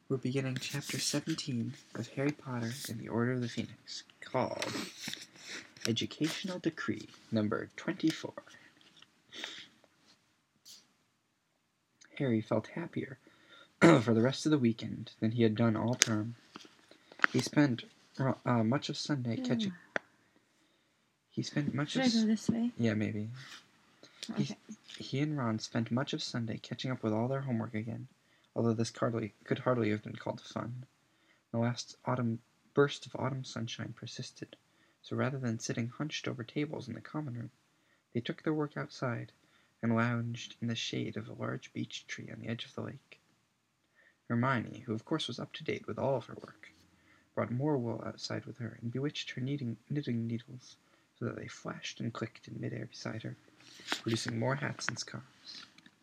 We're beginning Chapter 17 of Harry Potter and the Order of the Phoenix, called Educational Decree number 24. Harry felt happier for the rest of the weekend than he had done all term. He spent much of Sunday catching... Should I go this way? Yeah, maybe. Okay. He and Ron spent much of Sunday catching up with all their homework again, although this could hardly have been called fun. The last burst of autumn sunshine persisted, so rather than sitting hunched over tables in the common room, they took their work outside and lounged in the shade of a large beech tree on the edge of the lake. Hermione, who of course was up to date with all of her work, brought more wool outside with her and bewitched her knitting needles so that they flashed and clicked in midair beside her, producing more hats and scarves.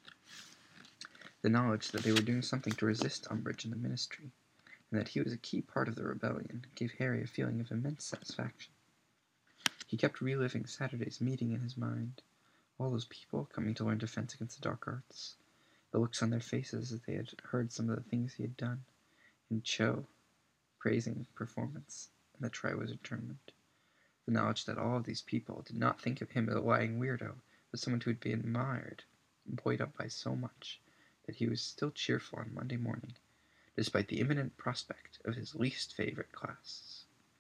The knowledge that they were doing something to resist Umbridge and the Ministry, and that he was a key part of the rebellion, gave Harry a feeling of immense satisfaction. He kept reliving Saturday's meeting in his mind, all those people coming to learn defense against the dark arts, the looks on their faces as they had heard some of the things he had done, and Cho praising performance in the Triwizard Tournament. The knowledge that all of these people did not think of him as a lying weirdo, but someone who would be admired and buoyed up by so much that he was still cheerful on Monday morning, despite the imminent prospect of his least favorite class.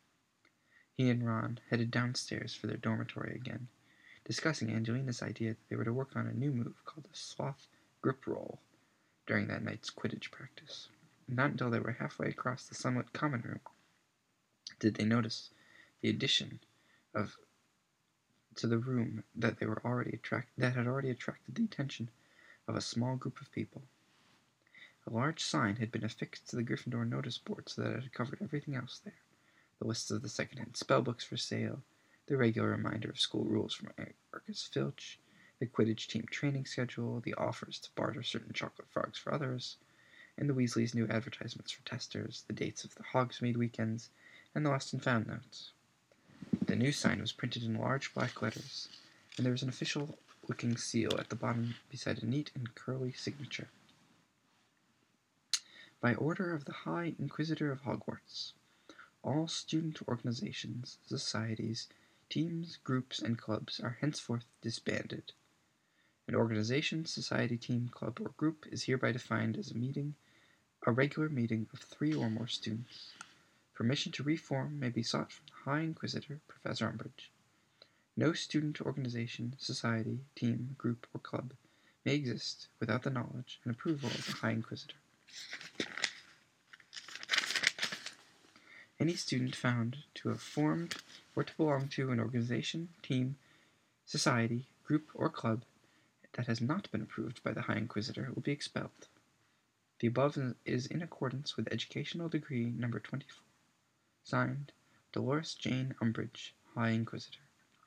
He and Ron headed downstairs for their dormitory again, discussing Angelina's idea that they were to work on a new move called a sloth grip roll during that night's Quidditch practice. Not until they were halfway across the sunlit common room did they notice the addition to the room that had already attracted the attention of a small group of people. A large sign had been affixed to the Gryffindor notice board so that it had covered everything else there. The lists of the second-hand spellbooks for sale, the regular reminder of school rules from Arcus Filch, the Quidditch team training schedule, the offers to barter certain chocolate frogs for others, and the Weasleys' new advertisements for testers, the dates of the Hogsmeade weekends, and the Lost and Found notes. The new sign was printed in large black letters, and there was an official-looking seal at the bottom beside a neat and curly signature. By order of the High Inquisitor of Hogwarts, all student organizations, societies, teams, groups, and clubs are henceforth disbanded. An organization, society, team, club, or group is hereby defined as a regular meeting of 3 or more students. Permission to reform may be sought from the High Inquisitor, Professor Umbridge. No student organization, society, team, group, or club may exist without the knowledge and approval of the High Inquisitor. Any student found to have formed or to belong to an organization, team, society, group, or club that has not been approved by the High Inquisitor will be expelled. The above is in accordance with Educational Decree number 24. Signed, Dolores Jane Umbridge, High Inquisitor.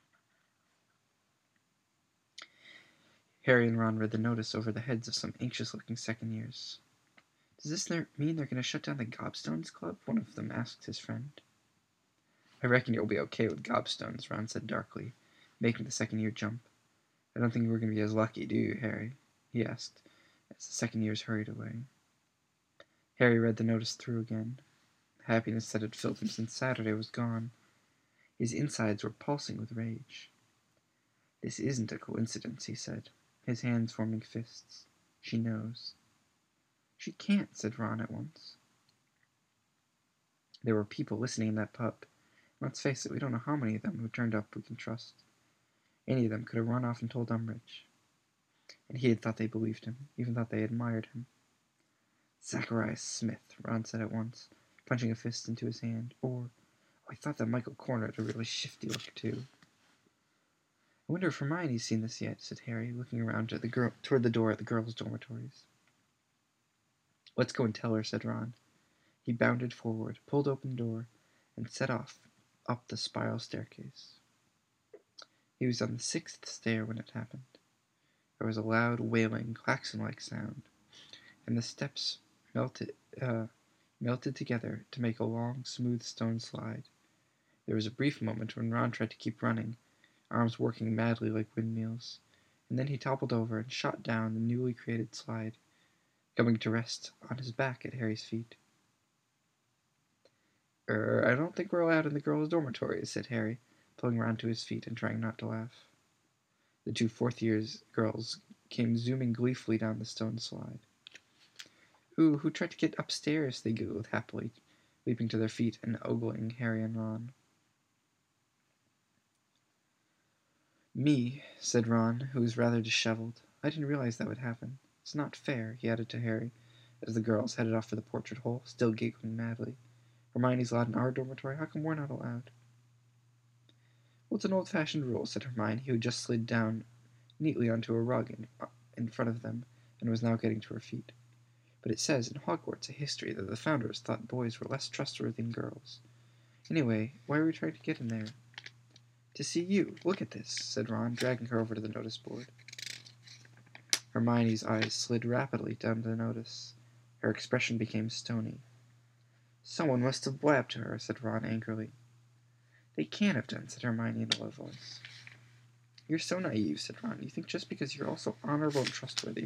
Harry and Ron read the notice over the heads of some anxious-looking second years. Does this mean they're going to shut down the Gobstones Club? One of them asked his friend. I reckon you'll be okay with gobstones, Ron said darkly, making the second year jump. I don't think we're going to be as lucky, do you, Harry? He asked, as the second years hurried away. Harry read the notice through again. The happiness that had filled him since Saturday was gone. His insides were pulsing with rage. This isn't a coincidence, he said, his hands forming fists. She knows. She can't, said Ron at once. There were people listening in that pub. Let's face it, we don't know how many of them who turned up we can trust. Any of them could have run off and told Umbridge. And he had thought they believed him, even thought they admired him. Zacharias Smith, Ron said at once, punching a fist into his hand. Or, I thought that Michael Corner had a really shifty look, too. I wonder if Hermione's seen this yet, said Harry, looking around toward the door at the girls' dormitories. Let's go and tell her, said Ron. He bounded forward, pulled open the door, and set off up the spiral staircase. He was on the 6th stair when it happened. There was a loud, wailing, klaxon-like sound, and the steps melted together to make a long, smooth stone slide. There was a brief moment when Ron tried to keep running, arms working madly like windmills, and then he toppled over and shot down the newly created slide, coming to rest on his back at Harry's feet. I don't think we're allowed in the girls' dormitories, said Harry, pulling round to his feet and trying not to laugh. The two fourth-year girls came zooming gleefully down the stone slide. Ooh, who tried to get upstairs? They giggled happily, leaping to their feet and ogling Harry and Ron. Me, said Ron, who was rather disheveled. I didn't realize that would happen. It's not fair, he added to Harry, as the girls headed off for the portrait hole, still giggling madly. Hermione's allowed in our dormitory. How come we're not allowed? Well, it's an old-fashioned rule, said Hermione, who had just slid down neatly onto a rug in front of them and was now getting to her feet. But it says in Hogwarts, a history, that the founders thought boys were less trustworthy than girls. Anyway, why are we trying to get in there? To see you. Look at this, said Ron, dragging her over to the notice board. Hermione's eyes slid rapidly down the notice. Her expression became stony. Someone must have blabbed to her, said Ron angrily. They can't have done, said Hermione in a low voice. You're so naive, said Ron. You think just because you're also honorable and trustworthy.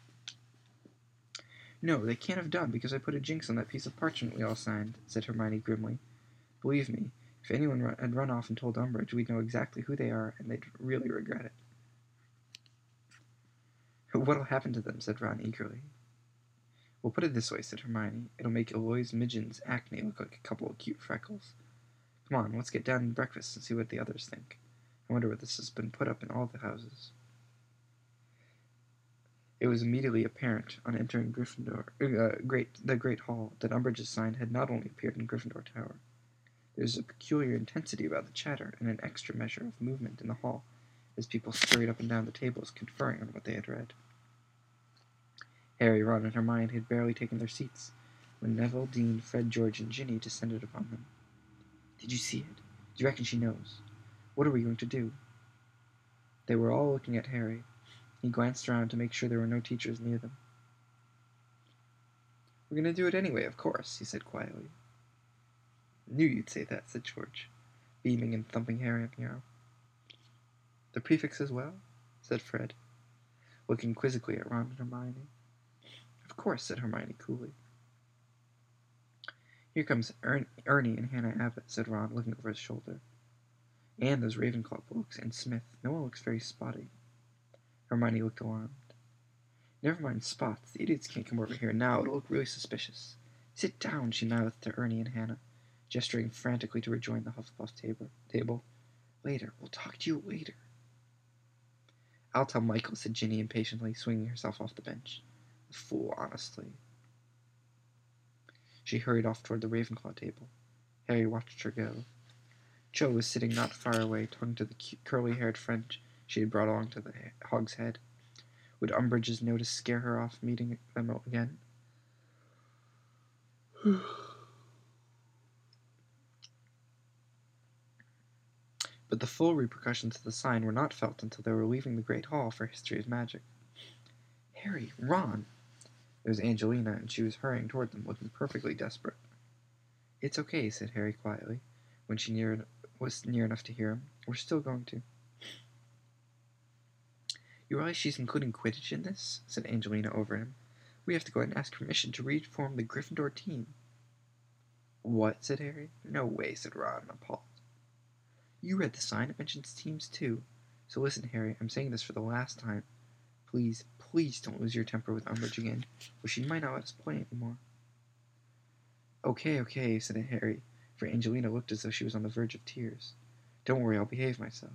No, they can't have done, because I put a jinx on that piece of parchment we all signed, said Hermione grimly. Believe me, if anyone had run off and told Umbridge, we'd know exactly who they are, and they'd really regret it. What'll happen to them, said Ron eagerly. We'll put it this way, said Hermione. It'll make Eloise Midgen's acne look like a couple of cute freckles. Come on, let's get down to breakfast and see what the others think. I wonder what this has been put up in all the houses. It was immediately apparent, on entering the Great Hall, that Umbridge's sign had not only appeared in Gryffindor Tower. There was a peculiar intensity about the chatter, and an extra measure of movement in the hall, as people scurried up and down the tables, conferring on what they had read. Harry, Ron, and Hermione had barely taken their seats, when Neville, Dean, Fred, George, and Ginny descended upon them. Did you see it? Do you reckon she knows? What are we going to do? They were all looking at Harry. He glanced around to make sure there were no teachers near them. We're going to do it anyway, of course, he said quietly. Knew you'd say that, said George, beaming and thumping Harry on the arm. The prefects as well? Said Fred, looking quizzically at Ron and Hermione. Of course, said Hermione coolly. Here comes Ernie and Hannah Abbott, said Ron, looking over his shoulder. And those Ravenclaw blokes, and Smith. No one looks very spotty. Hermione looked alarmed. Never mind spots. The idiots can't come over here now. It'll look really suspicious. Sit down, she mouthed to Ernie and Hannah, gesturing frantically to rejoin the Hufflepuff table. Later. We'll talk to you later. I'll tell Michael, said Ginny impatiently, swinging herself off the bench. The fool, honestly. She hurried off toward the Ravenclaw table. Harry watched her go. Cho was sitting not far away, talking to the curly-haired friend she had brought along to the Hog's Head. Would Umbridge's notice scare her off meeting them again? But the full repercussions of the sign were not felt until they were leaving the Great Hall for History of Magic. Harry, Ron! It was Angelina, and she was hurrying toward them, looking perfectly desperate. It's okay, said Harry quietly, when she was near enough to hear him. We're still going to. You realize she's including Quidditch in this? Said Angelina over him. We have to go and ask permission to reform the Gryffindor team. What? Said Harry. No way, said Ron, appalled. You read the sign. It mentions teams too. So listen, Harry, I'm saying this for the last time. Please, please don't lose your temper with Umbridge again, or she might not let us play anymore. Okay, said Harry, for Angelina looked as though she was on the verge of tears. Don't worry, I'll behave myself.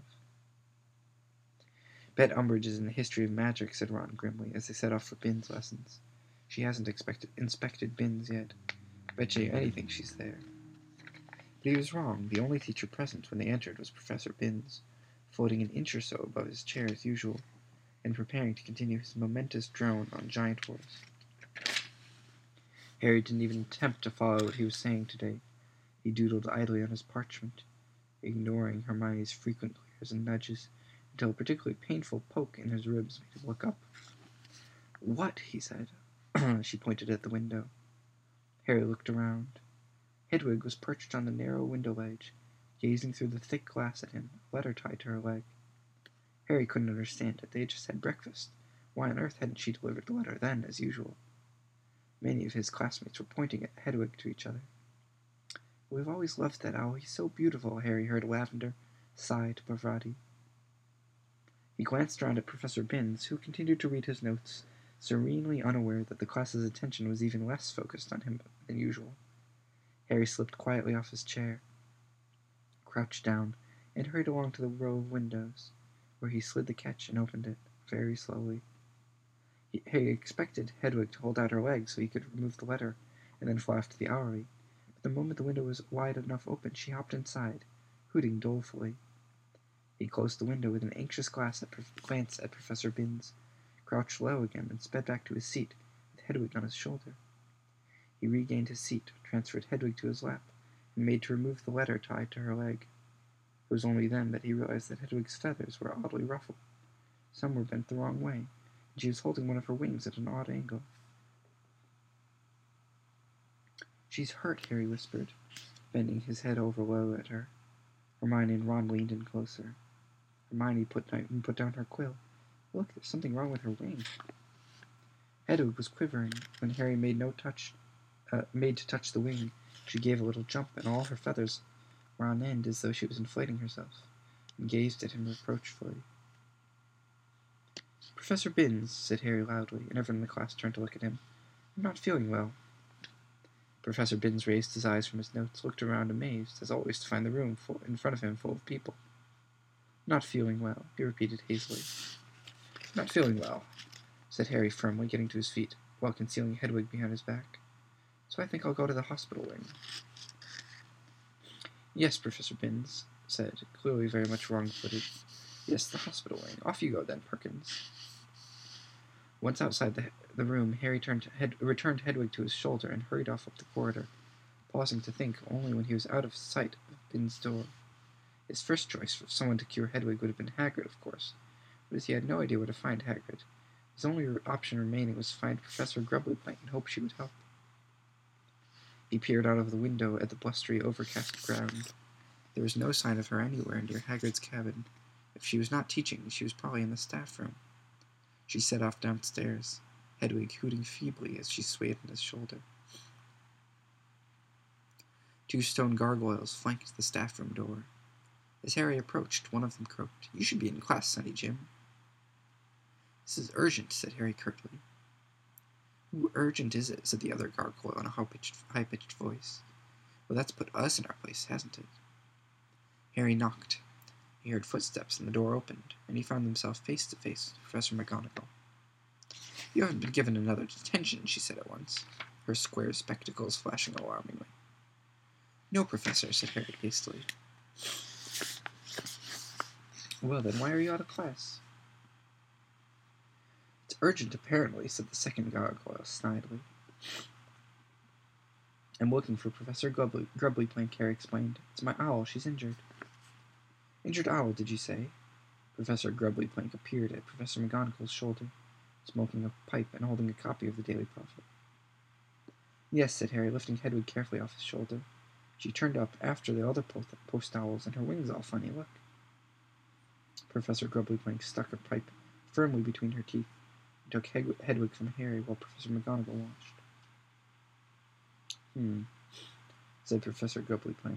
Bet Umbridge is in the History of Magic, said Ron grimly, as they set off for Binns lessons. She hasn't inspected Binns yet. Bet you anything she's there. But he was wrong. The only teacher present when they entered was Professor Binns, floating an inch or so above his chair as usual, and preparing to continue his momentous drone on giant horse. Harry didn't even attempt to follow what he was saying today. He doodled idly on his parchment, ignoring Hermione's frequent glares and nudges, until a particularly painful poke in his ribs made him look up. What? He said. She pointed at the window. Harry looked around. Hedwig was perched on the narrow window ledge, gazing through the thick glass at him, a letter tied to her leg. Harry couldn't understand it. They had just had breakfast. Why on earth hadn't she delivered the letter then, as usual? Many of his classmates were pointing at Hedwig to each other. We've always loved that owl. He's so beautiful, Harry heard Lavender sigh to Parvati. He glanced around at Professor Binns, who continued to read his notes, serenely unaware that the class's attention was even less focused on him than usual. Harry slipped quietly off his chair, crouched down, and hurried along to the row of windows, where he slid the catch and opened it, very slowly. Harry expected Hedwig to hold out her legs so he could remove the letter, and then fly off to the owlery, but the moment the window was wide enough open, she hopped inside, hooting dolefully. He closed the window with an anxious glance at Professor Binns, crouched low again, and sped back to his seat, with Hedwig on his shoulder. He regained his seat, transferred Hedwig to his lap, and made to remove the letter tied to her leg. It was only then that he realized that Hedwig's feathers were oddly ruffled. Some were bent the wrong way, and she was holding one of her wings at an odd angle. "She's hurt," Harry whispered, bending his head over low at her. Hermione and Ron leaned in closer. Hermione put down her quill. "Look, there's something wrong with her wing." Hedwig was quivering. When Harry made to touch the wing, she gave a little jump, and all her feathers were on end as though she was inflating herself, and gazed at him reproachfully. "Professor Binns," said Harry loudly, and everyone in the class turned to look at him. "I'm not feeling well." Professor Binns raised his eyes from his notes, looked around amazed, as always, to find the room in front of him full of people. "Not feeling well," he repeated hazily. "Not feeling well," said Harry firmly, getting to his feet, while concealing Hedwig behind his back. "So I think I'll go to the hospital wing." "Yes," Professor Binns said, clearly very much wrong-footed. "Yes, the hospital wing. Off you go, then, Perkins." Once outside the room, Harry returned Hedwig to his shoulder and hurried off up the corridor, pausing to think only when he was out of sight of Binns' door. His first choice for someone to cure Hedwig would have been Hagrid, of course, but as he had no idea where to find Hagrid, his only option remaining was to find Professor Grubblyplank and hope she would help. He peered out of the window at the blustery, overcast ground. There was no sign of her anywhere near Hagrid's cabin. If she was not teaching, she was probably in the staff room. She set off downstairs, Hedwig hooting feebly as she swayed on his shoulder. 2 stone gargoyles flanked the staff room door. As Harry approached, one of them croaked, "You should be in class, Sonny Jim." "This is urgent," said Harry curtly. "Who urgent is it?" said the other gargoyle in a high-pitched voice. "Well, that's put us in our place, hasn't it?" Harry knocked. He heard footsteps, and the door opened, and he found himself face to face with Professor McGonagall. "You haven't been given another detention," she said at once, her square spectacles flashing alarmingly. "No, Professor," said Harry hastily. "Well, then, why are you out of class?" "It's urgent, apparently," said the second gargoyle snidely. "I'm looking for Professor Grubblyplank," Harry explained. "It's my owl. She's injured." "Injured owl, did you say?" Professor Grubblyplank appeared at Professor McGonagall's shoulder, smoking a pipe and holding a copy of the Daily Prophet. "Yes," said Harry, lifting Hedwig carefully off his shoulder. "She turned up after the other post owls, and her wing's all funny. Look." Professor Grubblyplank stuck her pipe firmly between her teeth and took Hedwig from Harry while Professor McGonagall watched. Said Professor Grubblyplank,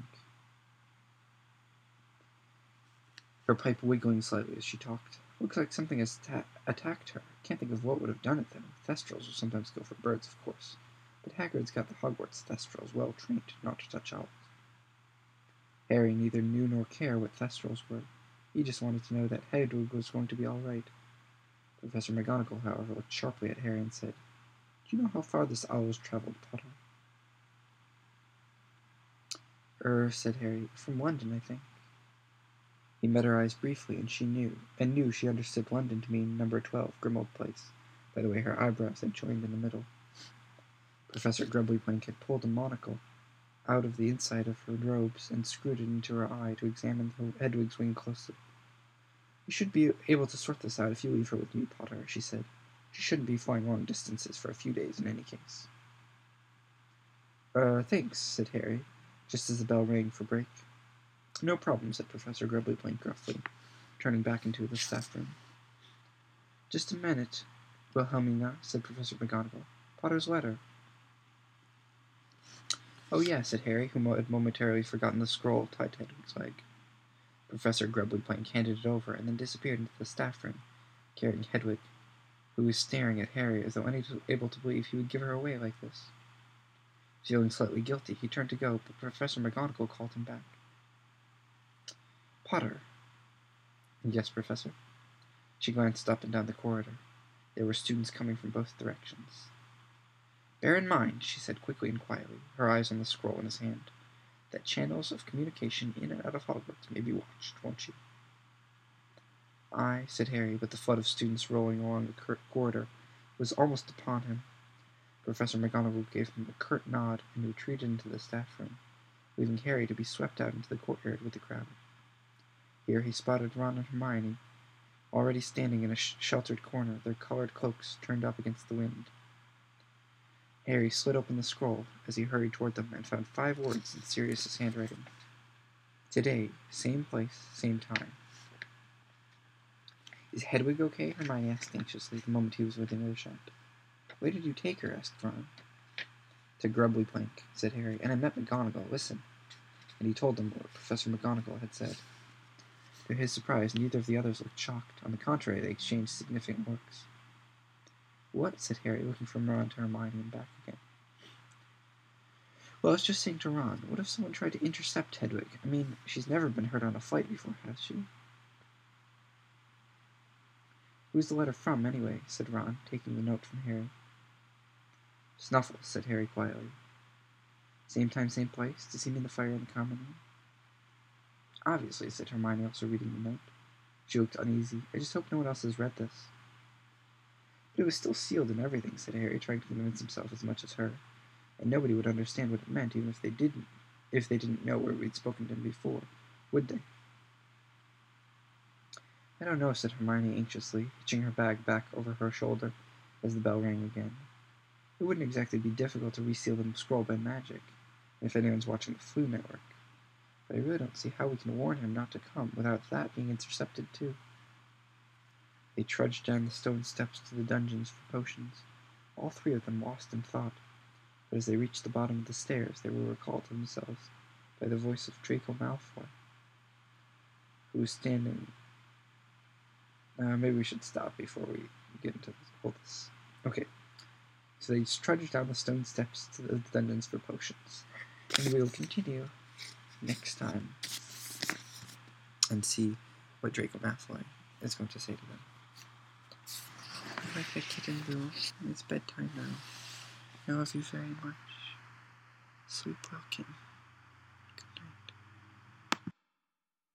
her pipe wiggling slightly as she talked. "Looks like something has attacked her. Can't think of what would have done it, though. Thestrals will sometimes go for birds, of course, but Hagrid's got the Hogwarts Thestrals well trained not to touch owls." Harry neither knew nor cared what Thestrals were. He just wanted to know that Hedwig was going to be all right. Professor McGonagall, however, looked sharply at Harry and said, "Do you know how far this owl has traveled, Potter?" Said Harry. "From London, I think." He met her eyes briefly, and knew she understood London to mean number 12, Grimmauld Place, by the way her eyebrows had joined in the middle. Professor Grubblyplank had pulled a monocle out of the inside of her robes and screwed it into her eye to examine Hedwig's wing closely. "You should be able to sort this out if you leave her with me, Potter," she said. "She shouldn't be flying long distances for a few days in any case." Thanks," said Harry, just as the bell rang for break. "No problem," said Professor Grubblyplank gruffly, turning back into the staff room. "Just a minute, Wilhelmina," said Professor McGonagall. "Potter's letter." "Oh, yeah," said Harry, who had momentarily forgotten the scroll tied to Hedwig's leg. Professor Grubbly-Plank handed it over and then disappeared into the staff room, carrying Hedwig, who was staring at Harry as though unable to believe he would give her away like this. Feeling slightly guilty, he turned to go, but Professor McGonagall called him back. "Potter." "Yes, Professor?" She glanced up and down the corridor. There were students coming from both directions. "Bear in mind," she said quickly and quietly, her eyes on the scroll in his hand, "that channels of communication in and out of Hogwarts may be watched, won't you?" "Aye," said Harry, but the flood of students rolling along the corridor was almost upon him. Professor McGonagall gave him a curt nod and retreated into the staff room, leaving Harry to be swept out into the courtyard with the crowd. Here he spotted Ron and Hermione, already standing in a sheltered corner, their colored cloaks turned up against the wind. Harry slid open the scroll as he hurried toward them and found 5 words in Sirius's handwriting. "Today, same place, same time." "Is Hedwig okay?" Hermione asked anxiously the moment he was within earshot. "Where did you take her?" asked Ron. "To Grubbly-Plank," said Harry, "and I met McGonagall. Listen." And he told them what Professor McGonagall had said. To his surprise, neither of the others looked shocked. On the contrary, they exchanged significant looks. "What?" said Harry, looking from Ron to Hermione and back again. "Well, I was just saying to Ron, what if someone tried to intercept Hedwig? I mean, she's never been hurt on a flight before, has she?" "Who's the letter from, anyway?" said Ron, taking the note from Harry. "Snuffles," said Harry quietly. "Same time, same place? Does he mean the fire in the common room?" "Obviously," said Hermione, also reading the note. She looked uneasy. "I just hope no one else has read this." "But it was still sealed and everything," said Harry, trying to convince himself as much as her. "And nobody would understand what it meant, even if they didn't know where we'd spoken to him before, would they?" "I don't know," said Hermione anxiously, hitching her bag back over her shoulder as the bell rang again. "It wouldn't exactly be difficult to reseal the scroll by magic, if anyone's watching the Floo network. But I really don't see how we can warn him not to come without that being intercepted too." They trudged down the stone steps to the dungeons for potions, all 3 of them lost in thought. But as they reached the bottom of the stairs, they were recalled to themselves by the voice of Draco Malfoy, who was standing. Maybe we should stop before we get into all this. Okay, so they trudged down the stone steps to the dungeons for potions, and we'll continue next time and see what Draco Malfoy is going to say to them. I like that kitten, Boo. It's bedtime now. I love you very much. Sweet Wilkin.